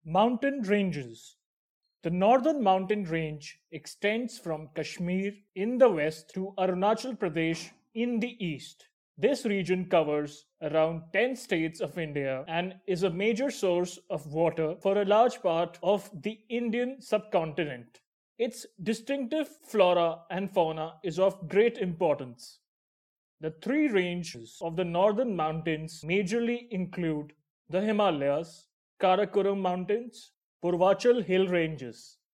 Mountain ranges. The northern mountain range extends from Kashmir in the west to Arunachal Pradesh in the east. This region covers around 10 states of India and is a major source of water for a large part of the Indian subcontinent. Its distinctive flora and fauna is of great importance. The three ranges of the northern mountains majorly include the Himalayas, Karakoram Mountains, Purvachal Hill Ranges.